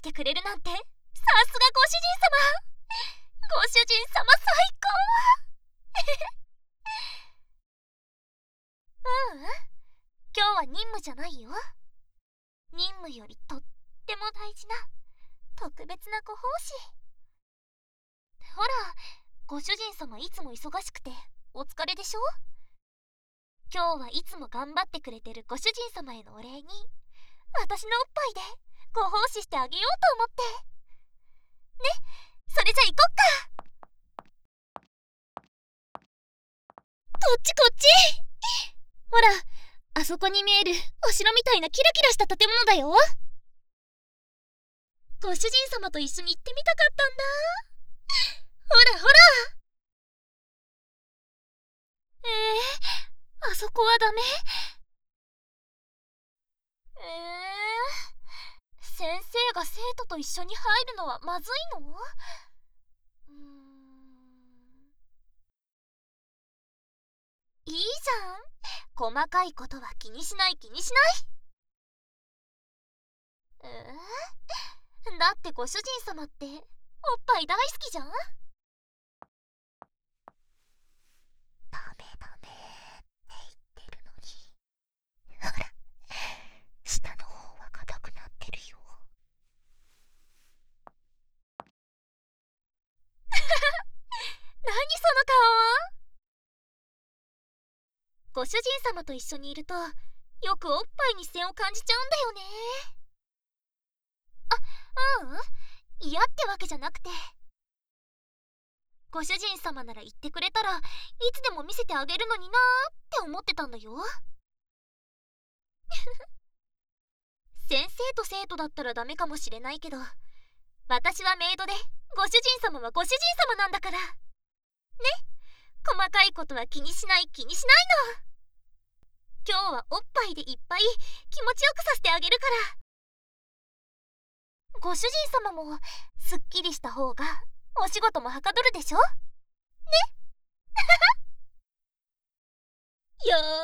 来てくれるなんて、さすがご主人様。ご主人様最高。今日は任務じゃないよ。任務よりとっても大事な特別なご奉仕。ほら、ご主人様いつも忙しくてお疲れでしょ。今日はいつも頑張ってくれてるご主人様へのお礼に、私のおっぱいでご奉仕してあげようと思って。ね、それじゃ行こっか。こっちこっち。ほら、あそこに見えるお城みたいなキラキラした建物だよ。ご主人様と一緒に行ってみたかったんだ。ほらほら。あそこはダメ？先生が生徒と一緒に入るのはまずいの？いいじゃん。細かいことは気にしない気にしない。だってご主人様っておっぱい大好きじゃん。 ダメダメって言ってるのに、ほら、下の方は硬くなってるよ。 何その顔。ご主人様と一緒にいるとよくおっぱいに視線を感じちゃうんだよね。嫌ってわけじゃなくて、ご主人様なら言ってくれたらいつでも見せてあげるのになーって思ってたんだよ。先生と生徒だったらダメかもしれないけど、私はメイドでご主人様はご主人様なんだからね。細かいことは気にしない気にしないの。今日はおっぱいでいっぱい気持ちよくさせてあげるから。ご主人様もすっきりした方がお仕事もはかどるでしょね。よー